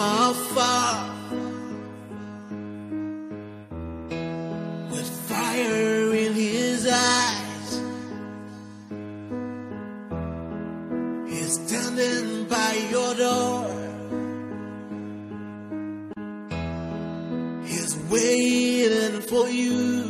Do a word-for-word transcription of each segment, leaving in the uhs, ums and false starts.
afar with fire in his eyes. He's standing by your door. He's waiting for you.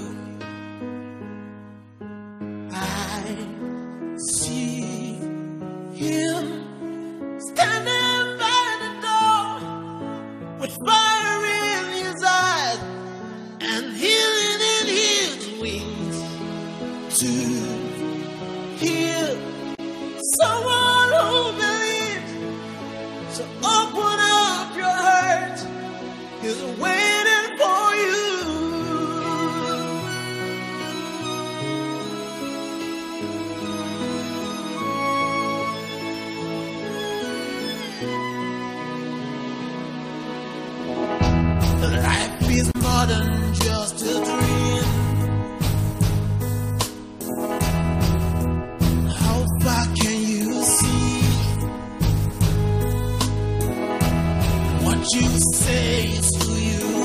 I see him standing by the door with fire in his eyes and healing in his wings to heal someone who believes. So open up your heart. He's waiting for you. Life is more than just a dream. How far can you see? What you say is who you